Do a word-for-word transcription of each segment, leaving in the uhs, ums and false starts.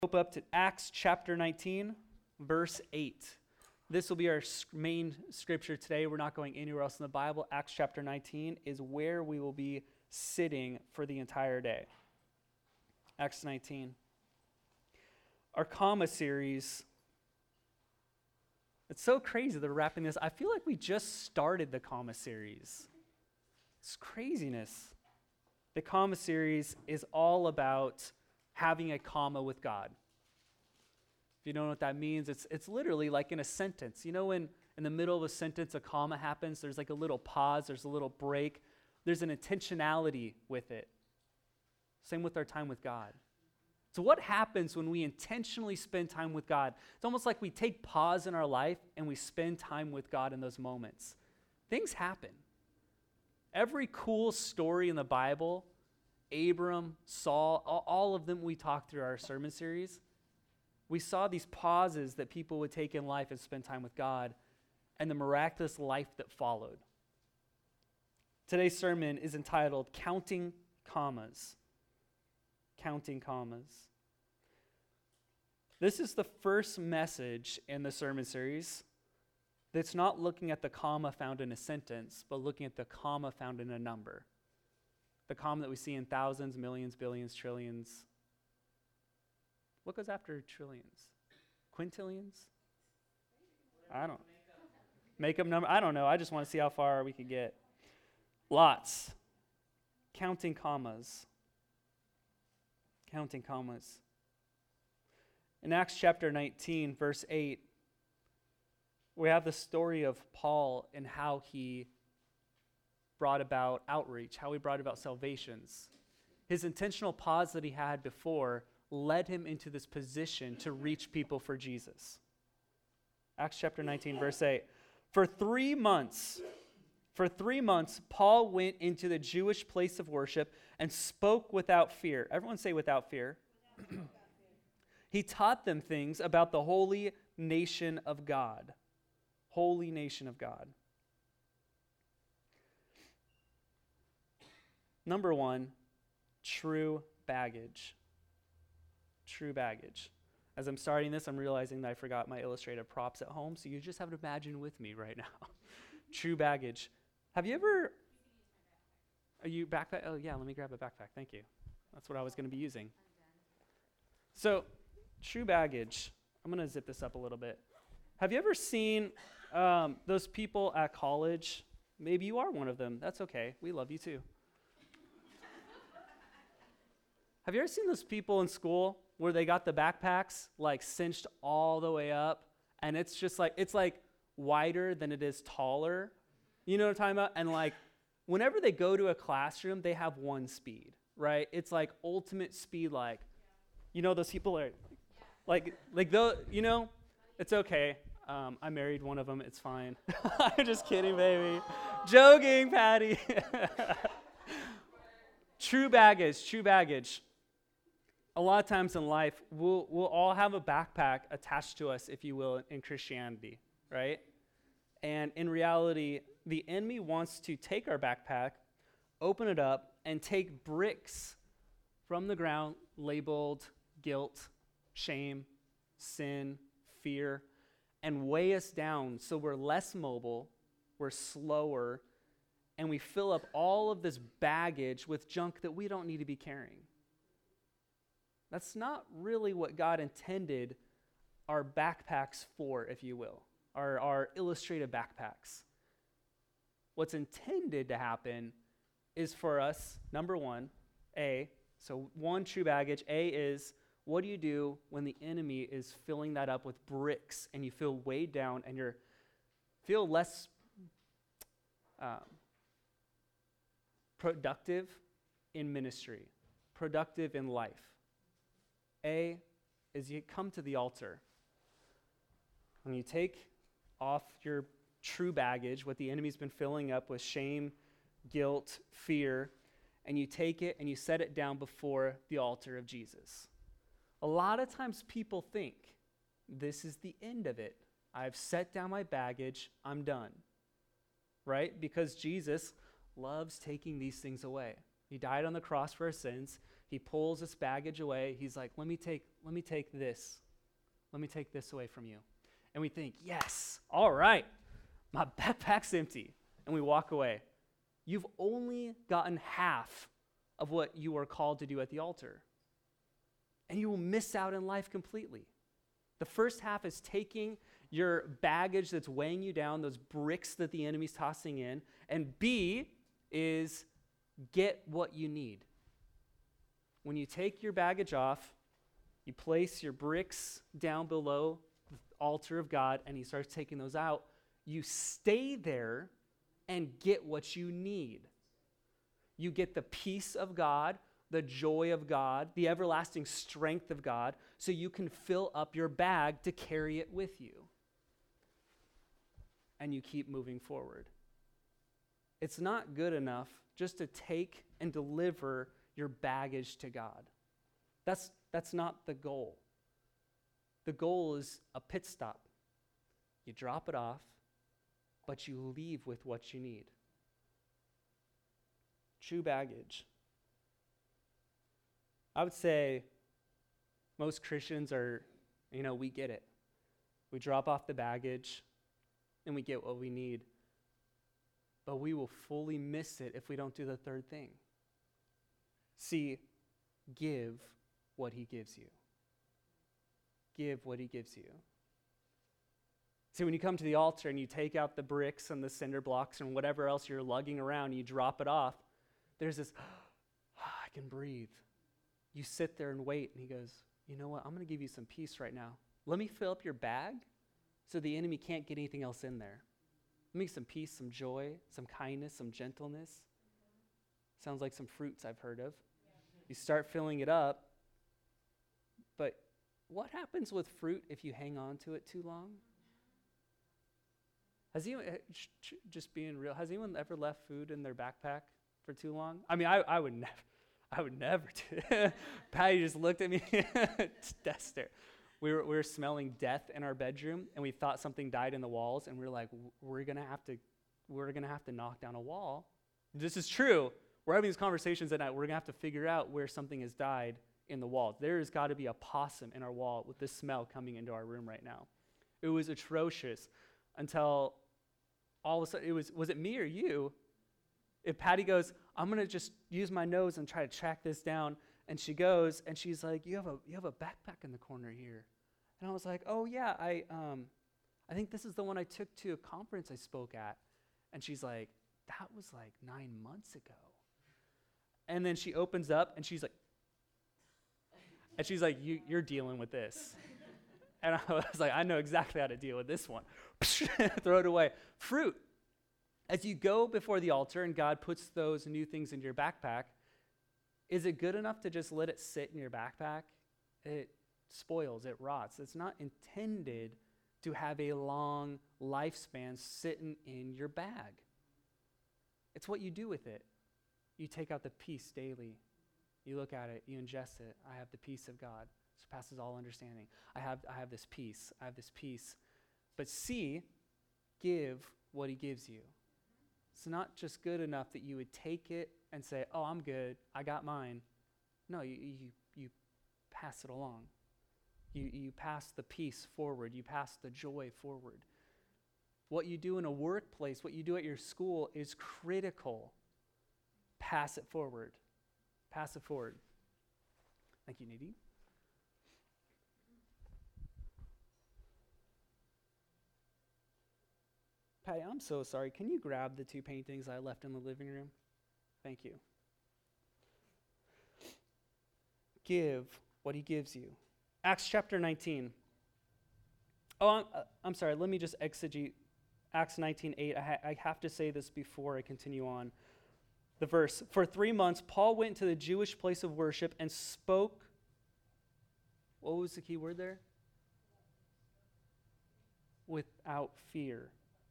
Open up to Acts chapter nineteen, verse eight. This will be our main scripture today. We're not going anywhere else in the Bible. Acts chapter nineteen is where we will be sitting for the entire day. Acts nineteen. Our comma series. It's so crazy that we're wrapping this. I feel like we just started the comma series. It's craziness. The comma series is all about having a comma with God. If you don't know what that means, it's it's literally like in a sentence. You know when in the middle of a sentence a comma happens, there's like a little pause, there's a little break. There's an intentionality with it. Same with our time with God. So what happens when we intentionally spend time with God? It's almost like we take pause in our life and we spend time with God in those moments. Things happen. Every cool story in the Bible, Abram, Saul, all of them we talked through our sermon series, we saw these pauses that people would take in life and spend time with God and the miraculous life that followed. Today's sermon is entitled Counting Commas. Counting Commas. This is the first message in the sermon series that's not looking at the comma found in a sentence, but looking at the comma found in a number. The comma that we see in thousands, millions, billions, trillions. What goes after trillions? Quintillions? I don't. Make up number? I don't know. I just want to see how far we could get. Lots. Counting commas. Counting commas. In Acts chapter nineteen, verse eight, we have the story of Paul and how he brought about outreach, how he brought about salvations. His intentional pause that he had before led him into this position to reach people for Jesus. Acts chapter nineteen, verse eight. For three months, for three months, Paul went into the Jewish place of worship and spoke without fear. Everyone say without fear. Without fear. He taught them things about the holy nation of God. Holy nation of God. Number one, true baggage. True baggage. As I'm starting this, I'm realizing that I forgot my illustrative props at home, so you just have to imagine with me right now. True baggage. Have you ever... Are you backpack? Oh, yeah, let me grab a backpack. Thank you. That's what I was going to be using. So, true baggage. I'm going to zip this up a little bit. Have you ever seen um, those people at college? Maybe you are one of them. That's okay. We love you too. Have you ever seen those people in school where they got the backpacks like cinched all the way up, and it's just like, it's like wider than it is taller? You know what I'm talking about? And like, whenever they go to a classroom, they have one speed, right? It's like ultimate speed, like, you know, those people are like, like those, you know, it's okay. Um, I married one of them. It's fine. I'm just kidding, baby. Joking, Patty. True baggage, true baggage. A lot of times in life, we'll, we'll all have a backpack attached to us, if you will, in Christianity, right? And in reality, the enemy wants to take our backpack, open it up, and take bricks from the ground labeled guilt, shame, sin, fear, and weigh us down so we're less mobile, we're slower, and we fill up all of this baggage with junk that we don't need to be carrying. That's not really what God intended our backpacks for, if you will, our, our illustrative backpacks. What's intended to happen is for us, number one, A, so one, true baggage. A is, what do you do when the enemy is filling that up with bricks and you feel weighed down and you feel less um, productive in ministry, productive in life? A is you come to the altar. When you take off your true baggage, what the enemy's been filling up with shame, guilt, fear, and you take it and you set it down before the altar of Jesus. A lot of times people think, this is the end of it. I've set down my baggage, I'm done. Right? Because Jesus loves taking these things away. He died on the cross for our sins. He pulls this baggage away. He's like, let me take let me take this. Let me take this away from you. And we think, yes, all right, my backpack's empty. And we walk away. You've only gotten half of what you are called to do at the altar. And you will miss out in life completely. The first half is taking your baggage that's weighing you down, those bricks that the enemy's tossing in. And B is get what you need. When you take your baggage off, you place your bricks down below the altar of God, and he starts taking those out. You stay there and get what you need. You get the peace of God, the joy of God, the everlasting strength of God, so you can fill up your bag to carry it with you. And you keep moving forward. It's not good enough just to take and deliver your baggage to God. That's, that's not the goal. The goal is a pit stop. You drop it off, but you leave with what you need. True baggage. I would say most Christians are, you know, we get it. We drop off the baggage and we get what we need. But we will fully miss it if we don't do the third thing. See, give what he gives you. Give what he gives you. See, when you come to the altar and you take out the bricks and the cinder blocks and whatever else you're lugging around, you drop it off, there's this, oh, I can breathe. You sit there and wait, and he goes, you know what, I'm going to give you some peace right now. Let me fill up your bag so the enemy can't get anything else in there. Let me some peace, some joy, some kindness, some gentleness. Sounds like some fruits I've heard of. You start filling it up, but what happens with fruit if you hang on to it too long? Has anyone, just being real, has anyone ever left food in their backpack for too long? I mean, I, I would never, I would never do it. Patty just looked at me, death stare. We were, we were smelling death in our bedroom, and we thought something died in the walls, and we were like, we're gonna have to, we're gonna have to knock down a wall. This is true. We're having these conversations at night. We're gonna have to figure out where something has died in the walls. There has got to be a possum in our wall with this smell coming into our room right now. It was atrocious until all of a sudden, it was, was it me or you? If Patty goes, I'm gonna just use my nose and try to track this down, and she goes, and she's like, you have a you have a backpack in the corner here. And I was like, oh yeah, I um, I think this is the one I took to a conference I spoke at. And she's like, that was like nine months ago. And then she opens up, and she's like, and she's like, you, you're dealing with this. And I was like, I know exactly how to deal with this one. Throw it away. Fruit. As you go before the altar and God puts those new things into your backpack, is it good enough to just let it sit in your backpack? It spoils, it rots. It's not intended to have a long lifespan sitting in your bag. It's what you do with it. You take out the peace daily. You look at it, you ingest it. I have the peace of God. Surpasses all understanding. I have, I have this peace. I have this peace. But C, give what he gives you. It's not just good enough that you would take it and say, oh, I'm good. I got mine. No, you you, you pass it along. You, you pass the peace forward. You pass the joy forward. What you do in a workplace, what you do at your school is critical. Pass it forward. Pass it forward. Thank you, Nadine. Patty, I'm so sorry. Can you grab the two paintings I left in the living room? Thank you. Give what he gives you. Acts chapter nineteen. Oh, I'm, uh, I'm sorry. Let me just exegete Acts nineteen eight. I, ha- I have to say this before I continue on. The verse, for three months, Paul went to the Jewish place of worship and spoke. What was the key word there? Without fear.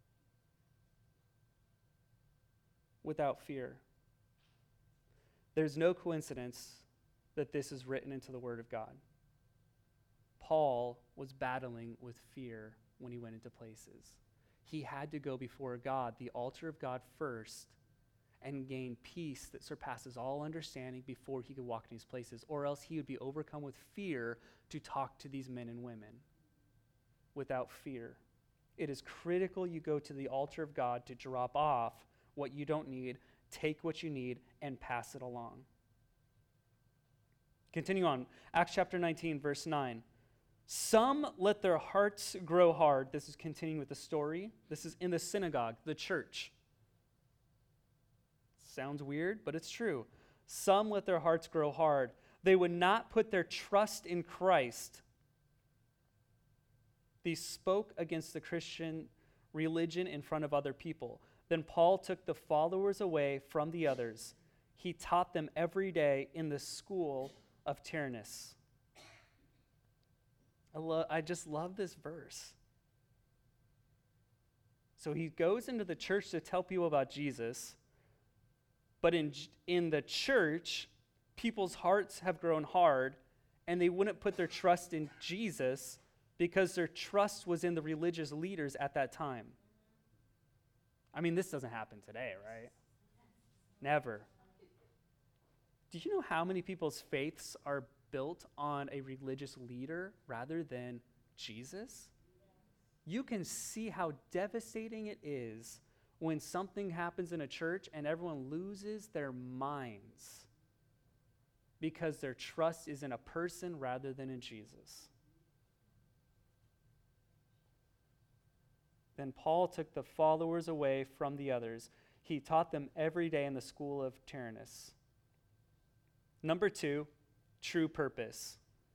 Without fear. There's no coincidence that this is written into the Word of God. Paul was battling with fear when he went into places. He had to go before God, the altar of God first, and gain peace that surpasses all understanding before he could walk in these places, or else he would be overcome with fear to talk to these men and women without fear. It is critical you go to the altar of God to drop off what you don't need, take what you need, and pass it along. Continue on. Acts chapter nineteen, verse nine. Some let their hearts grow hard. This is continuing with the story. This is in the synagogue, the church. Sounds weird, but it's true. Some let their hearts grow hard. They would not put their trust in Christ. These spoke against the Christian religion in front of other people. Then Paul took the followers away from the others. He taught them every day in the school of Tyrannus. I, lo- I just love this verse. So he goes into the church to tell people about Jesus, but in, in the church, people's hearts have grown hard, and they wouldn't put their trust in Jesus because their trust was in the religious leaders at that time. I mean, this doesn't happen today, right? Never. Do you know how many people's faiths are built on a religious leader rather than Jesus? You can see how devastating it is when something happens in a church and everyone loses their minds because their trust is in a person rather than in Jesus. Then Paul took the followers away from the others. He taught them every day in the school of Tyrannus. Number two, true purpose.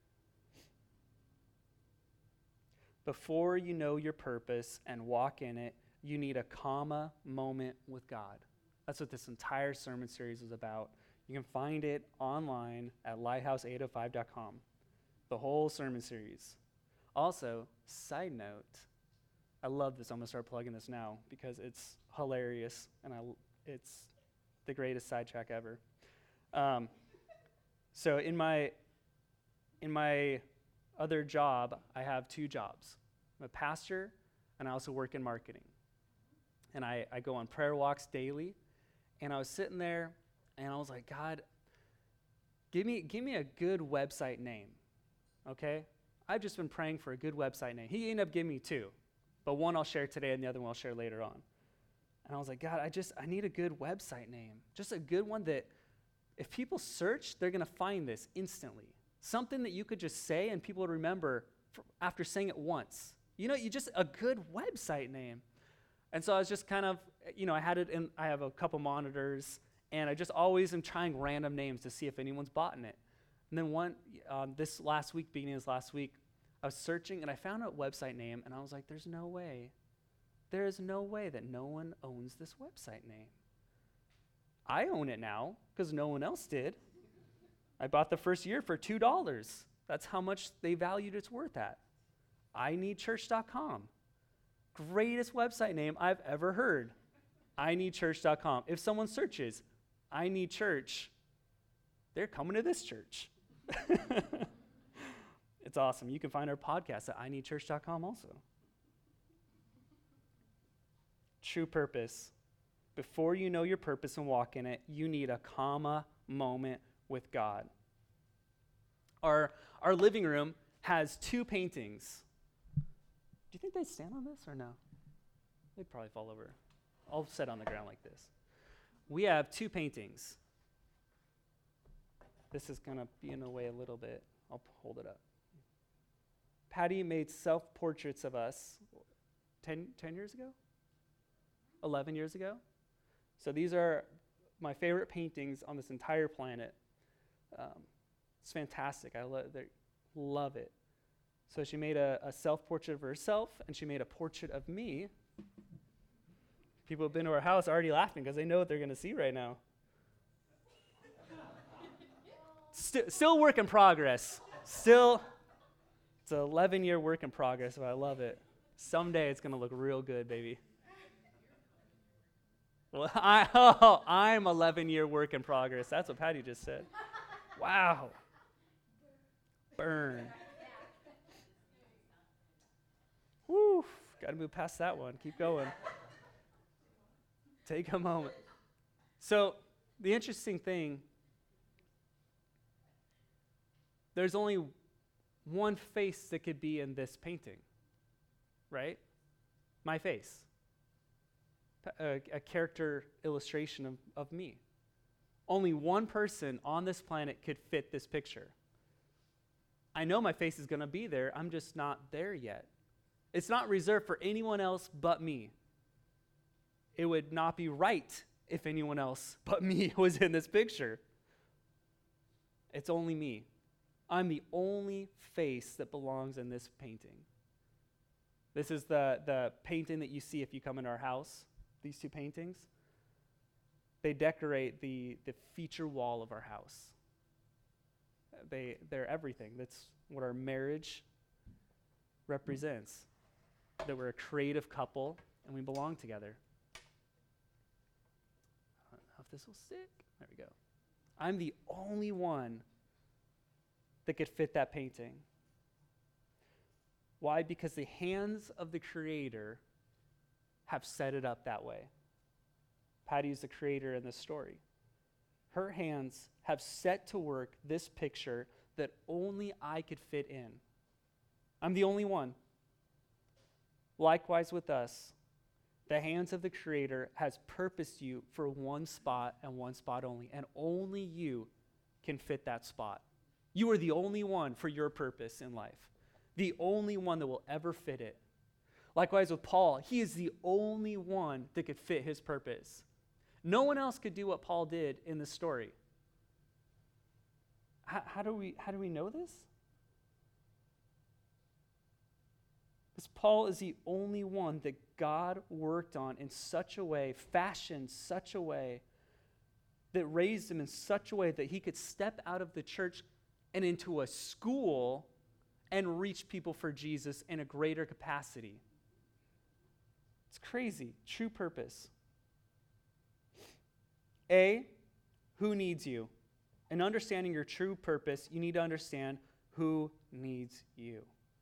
Before you know your purpose and walk in it, you need a comma moment with God. That's what this entire sermon series is about. You can find it online at lighthouse eight oh five dot com. The whole sermon series. Also, side note, I love this. I'm going to start plugging this now because it's hilarious and I, it's the greatest sidetrack ever. Um, so in my in my other job, I have two jobs. I'm a pastor, and I also work in marketing. And I, I go on prayer walks daily. And I was sitting there, and I was like, God, give me give me a good website name, okay? I've just been praying for a good website name. He ended up giving me two. But one I'll share today and the other one I'll share later on. And I was like, God, I just, I need a good website name. Just a good one that if people search, they're going to find this instantly. Something that you could just say and people would remember after saying it once. You know, you just, a good website name. And so I was just kind of, you know, I had it in, I have a couple monitors, and I just always am trying random names to see if anyone's bought in it. And then one, um, this last week, beginning of this last week, I was searching, and I found a website name, and I was like, there's no way. There is no way that no one owns this website name. I own it now, because no one else did. I bought the first year for two dollars. That's how much they valued its worth at. I need church dot com. Greatest website name I've ever heard. I need church dot com. If someone searches, I need church, they're coming to this church. It's awesome. You can find our podcast at I need church dot com also. True purpose. Before you know your purpose and walk in it, you need a comma moment with God. Our, our living room has two paintings. Do you think they'd stand on this or no? They'd probably fall over. I'll sit on the ground like this. We have two paintings. This is going to be in the way a little bit. I'll hold it up. Patty made self-portraits of us ten, ten years ago? eleven years ago? So these are my favorite paintings on this entire planet. Um, it's fantastic. I lo- love it. So she made a, a self-portrait of herself, and she made a portrait of me. People who have been to our house are already laughing because they know what they're going to see right now. St- still work in progress. Still, it's an eleven-year work in progress, but I love it. Someday it's going to look real good, baby. Well, I, oh, I'm eleven-year work in progress. That's what Patty just said. Wow. Burn. Woo. Got to move past that one. Keep going. Take a moment. So the interesting thing, there's only one face that could be in this painting, right? My face. A, a character illustration of, of me. Only one person on this planet could fit this picture. I know my face is going to be there. I'm just not there yet. It's not reserved for anyone else but me. It would not be right if anyone else but me was in this picture. It's only me. I'm the only face that belongs in this painting. This is the, the painting that you see if you come in our house, these two paintings. They decorate the, the feature wall of our house. They, they're everything. That's what our marriage represents. That we're a creative couple and we belong together. I don't know if this will stick. There we go. I'm the only one that could fit that painting. Why? Because the hands of the Creator have set it up that way. Patty is the creator in this story. Her hands have set to work this picture that only I could fit in. I'm the only one. Likewise with us, the hands of the Creator has purposed you for one spot and one spot only, and only you can fit that spot. You are the only one for your purpose in life, the only one that will ever fit it. Likewise with Paul, he is the only one that could fit his purpose. No one else could do what Paul did in the story. How, how do we, how do we know this? Because Paul is the only one that God worked on in such a way, fashioned such a way, that raised him in such a way that he could step out of the church and into a school and reach people for Jesus in a greater capacity. It's crazy. True purpose. A, who needs you? In understanding your true purpose, you need to understand who needs you.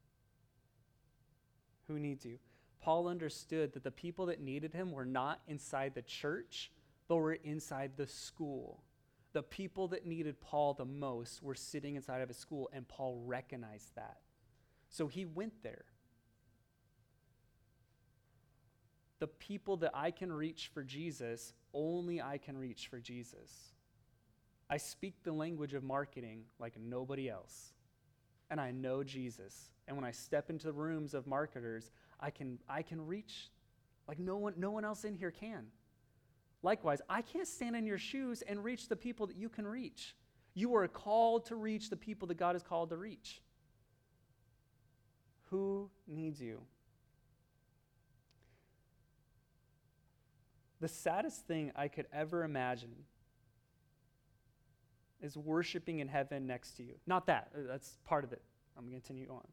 Who needs you? Paul understood that the people that needed him were not inside the church, but were inside the school. The people that needed Paul the most were sitting inside of a school, and Paul recognized that. So he went there. The people that I can reach for Jesus, only I can reach for Jesus. I speak the language of marketing like nobody else. And I know Jesus. And when I step into the rooms of marketers, I can I can reach like no one no one else in here can. Likewise, I can't stand in your shoes and reach the people that you can reach. You are called to reach the people that God is called to reach. Who needs you? The saddest thing I could ever imagine is worshiping in heaven next to you. Not that. That's part of it. I'm going to continue on.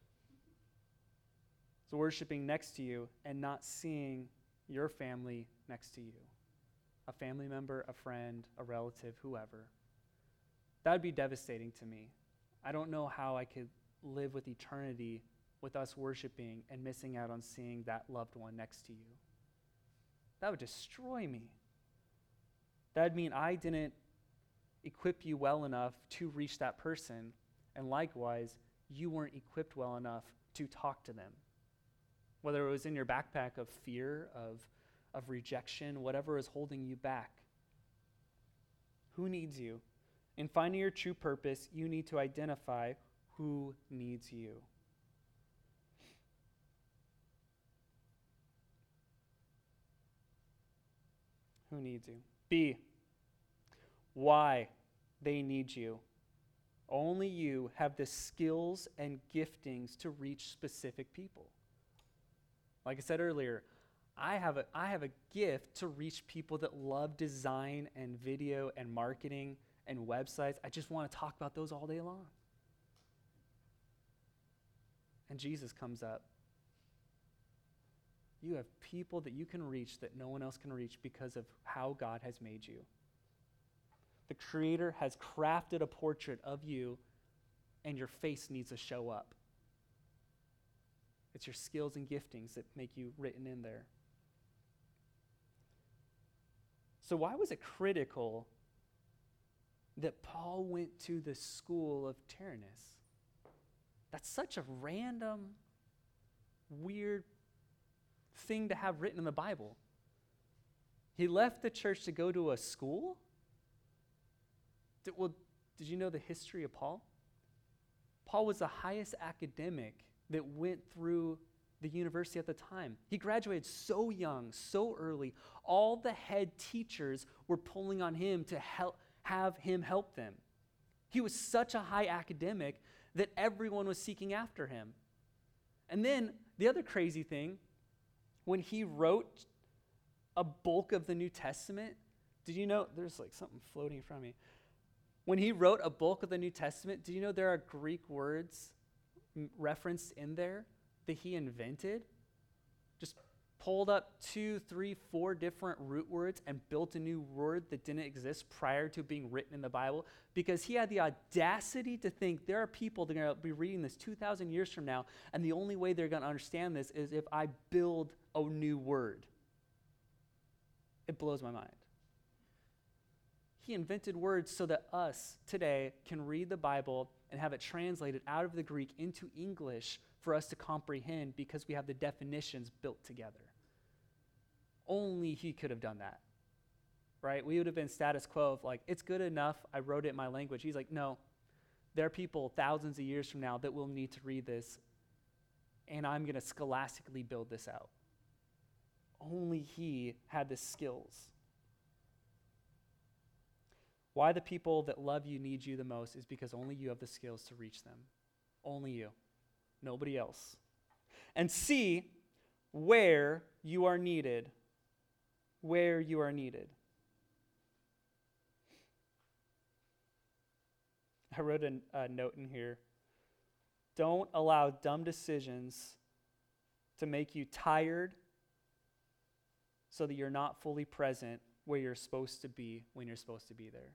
So worshiping next to you and not seeing your family next to you. A family member, a friend, a relative, whoever. That would be devastating to me. I don't know how I could live with eternity with us worshiping and missing out on seeing that loved one next to you. That would destroy me. That'd mean I didn't equip you well enough to reach that person, and likewise, you weren't equipped well enough to talk to them. Whether it was in your backpack of fear, of, of rejection, whatever is holding you back. Who needs you? In finding your true purpose, you need to identify who needs you. Who needs you? B, why they need you. Only you have the skills and giftings to reach specific people. Like I said earlier, I have a, I have a gift to reach people that love design and video and marketing and websites. I just want to talk about those all day long. And Jesus comes up. You have people that you can reach that no one else can reach because of how God has made you. The Creator has crafted a portrait of you, and your face needs to show up. It's your skills and giftings that make you written in there. So why was it critical that Paul went to the school of Tyrannus? That's such a random, weird thing to have written in the Bible. He left the church to go to a school? Did, well, did you know the history of Paul? Paul was the highest academic that went through the university at the time. He graduated so young, so early. All the head teachers were pulling on him to help, have him help them. He was such a high academic that everyone was seeking after him. And then the other crazy thing, when he wrote a bulk of the New Testament, did you know, there's like something floating in front of me. When he wrote a bulk of the New Testament, do you know there are Greek words m- referenced in there that he invented? Just pulled up two, three, four different root words and built a new word that didn't exist prior to being written in the Bible, because he had the audacity to think there are people that are going to be reading this two thousand years from now, and the only way they're going to understand this is if I build a new word. It blows my mind. He invented words so that us today can read the Bible and have it translated out of the Greek into English for us to comprehend, because we have the definitions built together. Only he could have done that, right? We would have been status quo of like, it's good enough, I wrote it in my language. He's like, no, there are people thousands of years from now that will need to read this, and I'm going to scholastically build this out. Only he had the skills. Why the people that love you need you the most is because only you have the skills to reach them. Only you. Nobody else. And see where you are needed. Where you are needed. I wrote a, a note in here. Don't allow dumb decisions to make you tired so that you're not fully present where you're supposed to be when you're supposed to be there.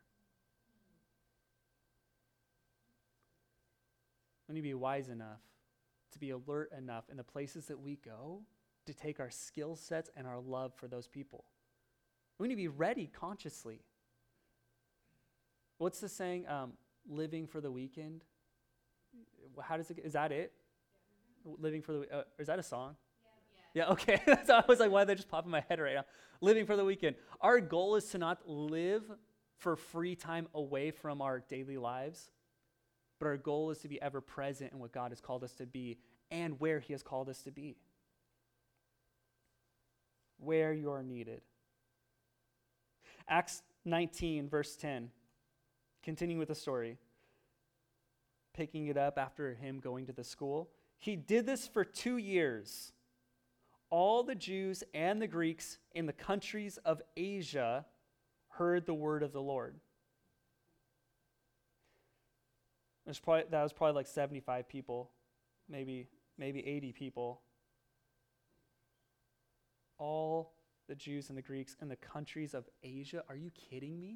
We need to be wise enough, to be alert enough in the places that we go, to take our skill sets and our love for those people. We need to be ready consciously. What's the saying? Um, living for the weekend? How does it, is that it? Yeah. Living for the, uh, is that a song? Yeah, yeah. Okay. So I was like, why did that just pop in my head right now? Living for the weekend. Our goal is to not live for free time away from our daily lives, but our goal is to be ever present in what God has called us to be and where he has called us to be. Where you are needed. Acts nineteen, verse ten. Continuing with the story. Picking it up after him going to the school. He did this for two years. All the Jews and the Greeks in the countries of Asia heard the word of the Lord. There's probably, that was probably like seventy-five people, maybe, maybe eighty people. All the Jews and the Greeks in the countries of Asia. Are you kidding me?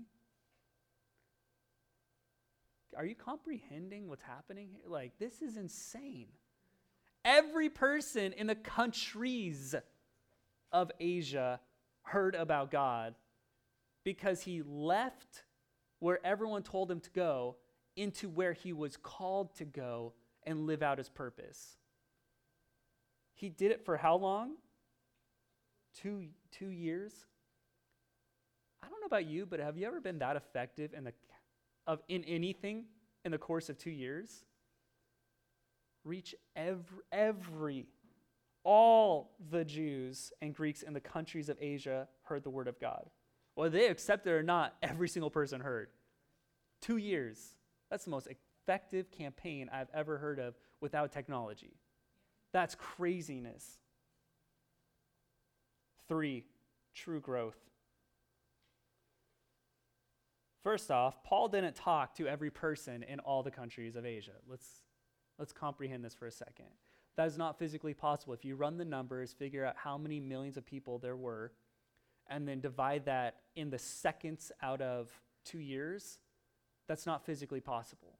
Are you comprehending what's happening here? Like, this is insane. Every person in the countries of Asia heard about God because he left where everyone told him to go into where he was called to go and live out his purpose. He did it for how long? Two, two years? I don't know about you, but have you ever been that effective in the of in anything in the course of two years? Reach every, every, all the Jews and Greeks in the countries of Asia heard the word of God. Whether they accept it or not, every single person heard. Two years. That's the most effective campaign I've ever heard of without technology. That's craziness. Three, true growth. First off, Paul didn't talk to every person in all the countries of Asia. Let's, let's comprehend this for a second. That is not physically possible. If you run the numbers, figure out how many millions of people there were, and then divide that in the seconds out of two years, that's not physically possible.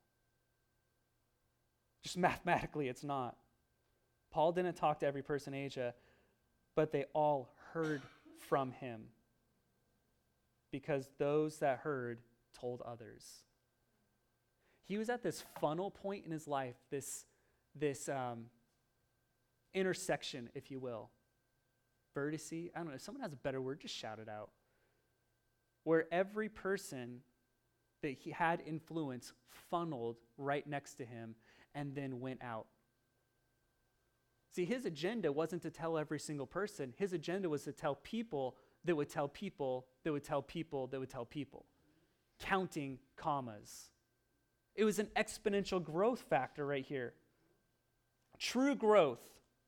Just mathematically, it's not. Paul didn't talk to every person in Asia, but they all heard from him. because those that heard told others. He was at this funnel point in his life, this, this um, intersection, if you will. Vertice, I don't know, if someone has a better word, just shout it out. Where every person that he had influence funneled right next to him and then went out. See, his agenda wasn't to tell every single person. His agenda was to tell people that would tell people that would tell people that would tell people. Counting commas. It was an exponential growth factor right here. True growth.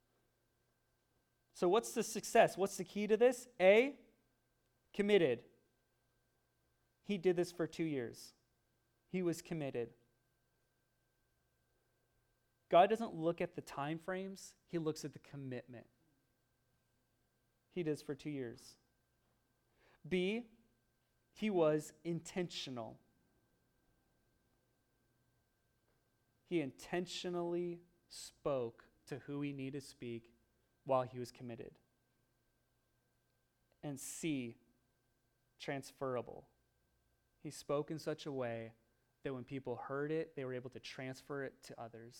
So what's the success? What's the key to this? A, committed. He did this for two years. He was committed. God doesn't look at the time frames. He looks at the commitment. He does for two years. B, he was intentional. He intentionally spoke to who he needed to speak while he was committed. And C, transferable. He spoke in such a way that when people heard it, they were able to transfer it to others.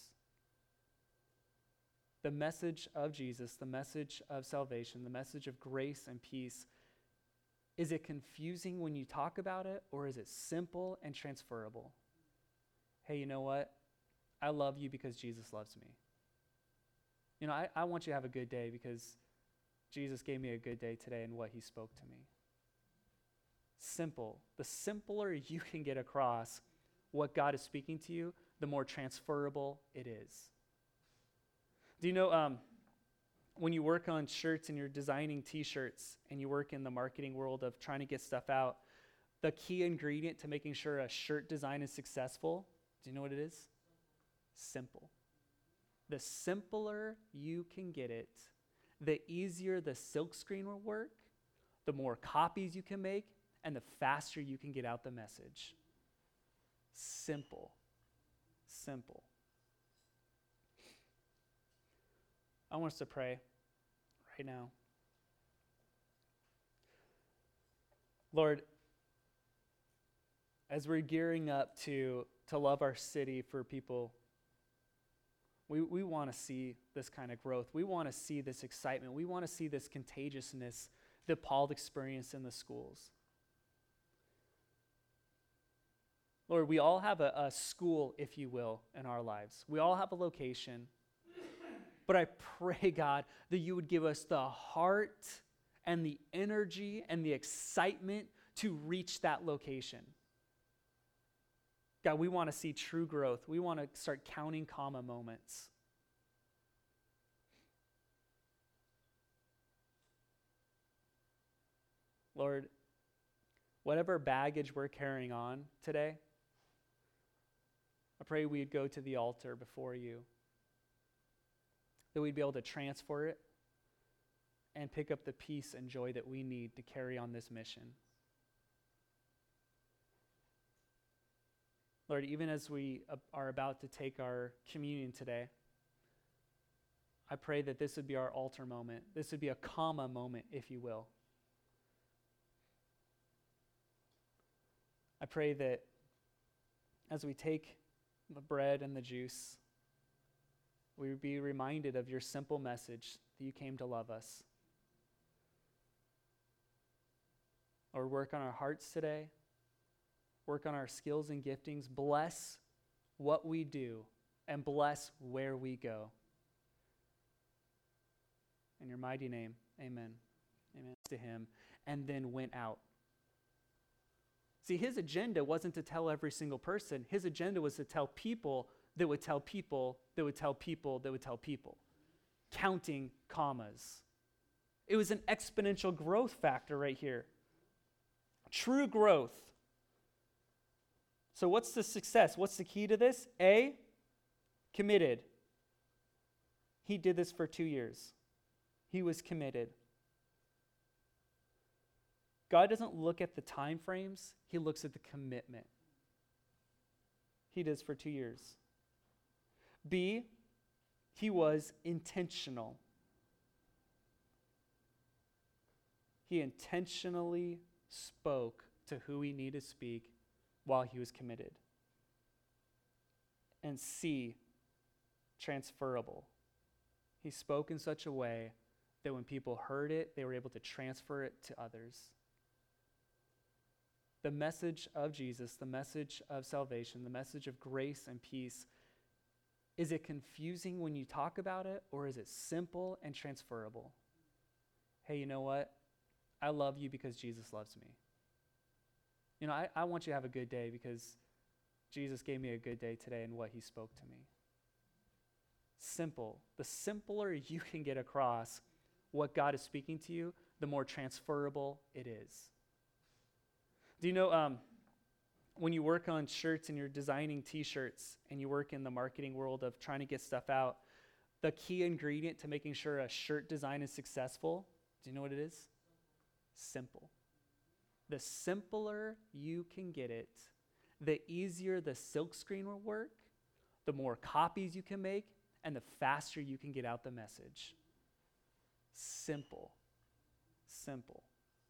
The message of Jesus, the message of salvation, the message of grace and peace, is it confusing when you talk about it, or is it simple and transferable? Hey, you know what? I love you because Jesus loves me. You know, I, I want you to have a good day because Jesus gave me a good day today in what he spoke to me. Simple. The simpler you can get across what God is speaking to you, the more transferable it is. Do you know um, when you work on shirts and you're designing t-shirts and you work in the marketing world of trying to get stuff out, the key ingredient to making sure a shirt design is successful, do you know what it is? Simple. The simpler you can get it, the easier the silkscreen will work, the more copies you can make, and the faster you can get out the message. Simple. Simple. I want us to pray right now. Lord, as we're gearing up to, to love our city for people, we, we want to see this kind of growth. We want to see this excitement. We want to see this contagiousness that Paul experienced in the schools. Lord, we all have a, a school, if you will, in our lives. We all have a location. But I pray, God, that you would give us the heart and the energy and the excitement to reach that location. God, we want to see true growth. We want to start counting comma moments. Lord, whatever baggage we're carrying on today, I pray we'd go to the altar before you, that we'd be able to transfer it and pick up the peace and joy that we need to carry on this mission. Lord, even as we are about to take our communion today, I pray that this would be our altar moment. This would be a comma moment, if you will. I pray that as we take the bread and the juice, we would be reminded of your simple message that you came to love us. Lord, work on our hearts today. Work on our skills and giftings. Bless what we do and bless where we go. In your mighty name, amen. Amen. To him, and then went out. See, his agenda wasn't to tell every single person. His agenda was to tell people that would tell people that would tell people that would tell people. Counting commas. It was an exponential growth factor right here. True growth. So what's the success? What's the key to this? A, committed. He did this for two years. He was committed. God doesn't look at the time frames. He looks at the commitment. He does for two years. B, he was intentional. He intentionally spoke to who he needed to speak while he was committed. And C, transferable. He spoke in such a way that when people heard it, they were able to transfer it to others. The message of Jesus, the message of salvation, the message of grace and peace, is it confusing when you talk about it, or is it simple and transferable? Hey, you know what? I love you because Jesus loves me. You know, I, I want you to have a good day because Jesus gave me a good day today in what he spoke to me. Simple. The simpler you can get across what God is speaking to you, the more transferable it is. Do you know, um, when you work on shirts and you're designing t-shirts and you work in the marketing world of trying to get stuff out, the key ingredient to making sure a shirt design is successful, do you know what it is? Simple. The simpler you can get it, the easier the silkscreen will work, the more copies you can make, and the faster you can get out the message. Simple. Simple.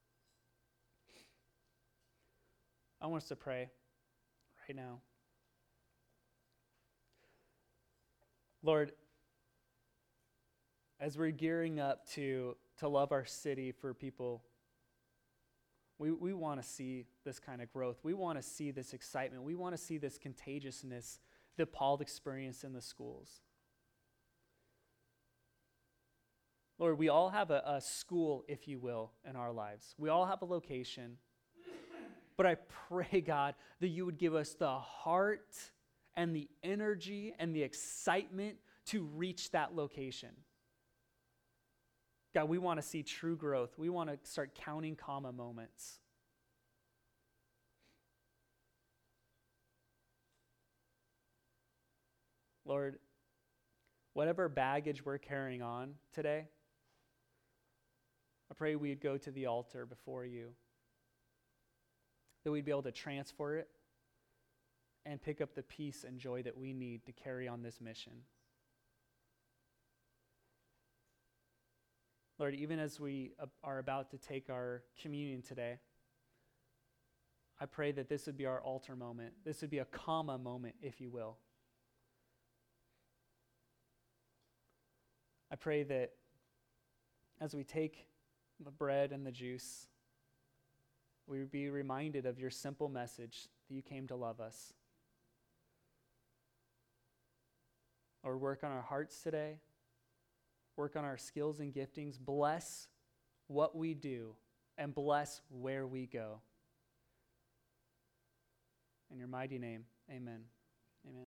I want us to pray right now. Lord, as we're gearing up to, to love our city for people, we, we want to see this kind of growth. We want to see this excitement. We want to see this contagiousness that Paul experienced in the schools. Lord, we all have a, a school, if you will, in our lives. We all have a location. But I pray, God, that you would give us the heart and the energy and the excitement to reach that location. God, we want to see true growth. We want to start counting comma moments. Lord, whatever baggage we're carrying on today, I pray we'd go to the altar before you, that we'd be able to transfer it and pick up the peace and joy that we need to carry on this mission. Lord, even as we are about to take our communion today, I pray that this would be our altar moment. This would be a comma moment, if you will. I pray that as we take the bread and the juice, we would be reminded of your simple message that you came to love us. Lord, work on our hearts today. Work on our skills and giftings. Bless what we do and bless where we go. In your mighty name, amen. Amen.